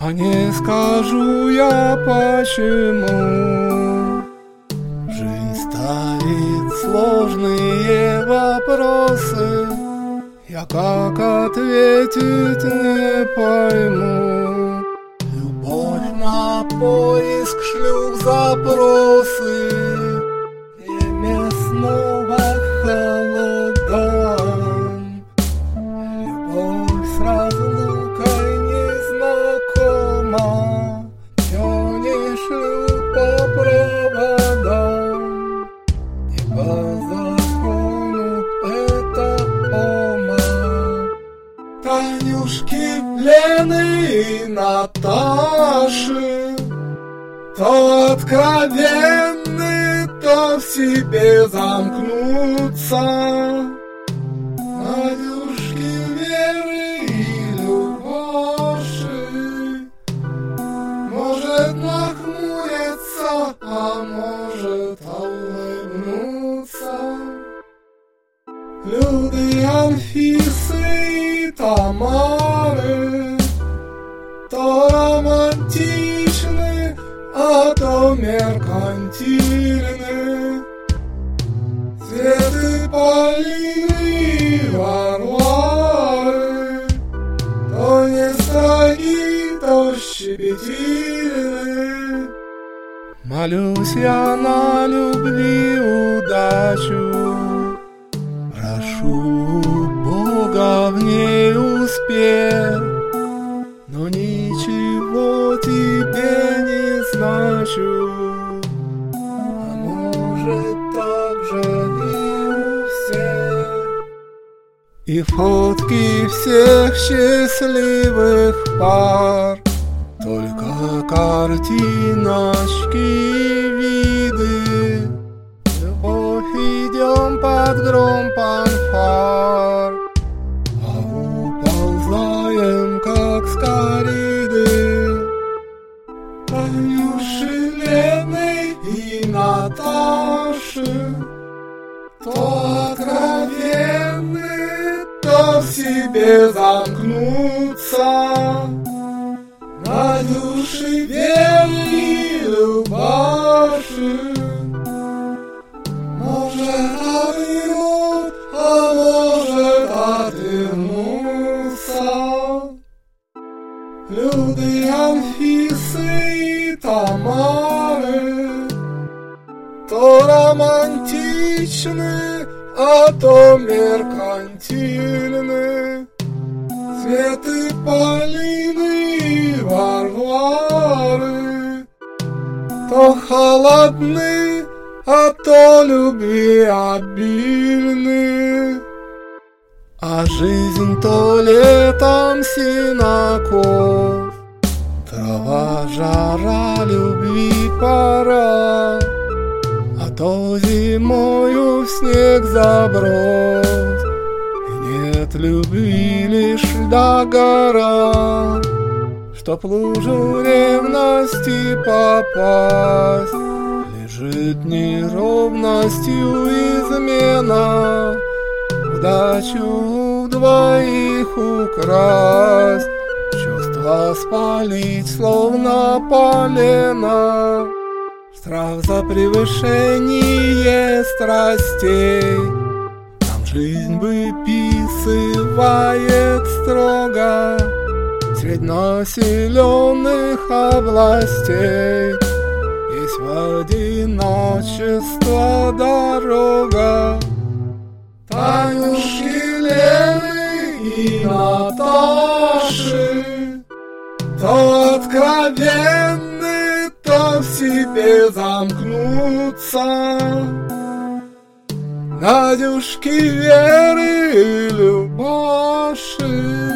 А не скажу я почему. Жизнь ставит сложные вопросы, я как ответить не пойму. Любовь на поиск шлю запросы, время снова холодам. Любовь с разлукой незнакома, все не шлют по проводам. И по закону это ома. Танюшки, Лены и Наташи, то откровенны, то в себе замкнутся. Надюшки, Веры и Любаши, может нахмурятся, а может улыбнуться. Люды, Анфисы и Тамары, то романтичны, а то меркантильны. Светы, Полины и Варвары, то не строги, то щепетильны. Молюсь я на любви удачу, прошу Бога в ней успех, но ничего тебе не значу. А может так же и у всех. И фотки всех счастливых пар, только картиночки и виды. Любовь, идем под гром фанфар, а уползаем, как скориды. Танюши, Лены и Наташи, то откровенны, то в себе замкнутся. Надюши, Веры и Любаши, может отвернут, а может отвернуться. Люды, Анфисы и Тамары, то романтичны, а то меркантильны. Светы, Полины и Варвары, то холодны, а то любви обильны. А жизнь то летом сенокос, трава, жара, любви пора, а то зимою в снег заброс. И нет любви, лишь льда гора, чтоб в лужу ревности попасть. Лежит неровностью измена, удачу двоих украсть, чувства спалить, словно полено. Страх за превышение страстей нам жизнь выписывает строго. Средь населенных областей есть в одиночество дорога. Танюшки, Лены и Наташи, то откровенны, то в себе замкнутся. Надюшки, Веры и Любаши,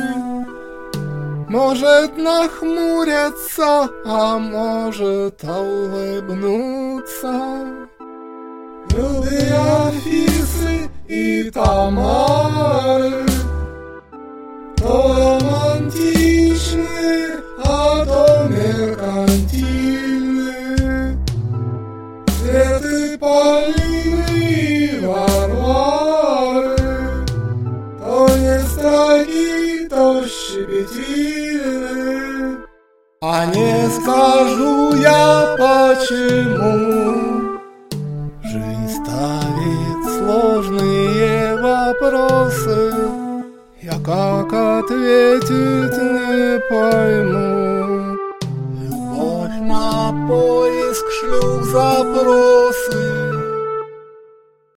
может нахмурятся, а может улыбнуться. Люды, Анфисы и Тамары, то романтичны, а то меркантильны. Светы, Полины и Варвары, то не строги, то щепетильны. А Не скажу я почему. Жизнь ставит сложные вопросы, я как ответить не пойму. Любовь на поиск шлю запросы,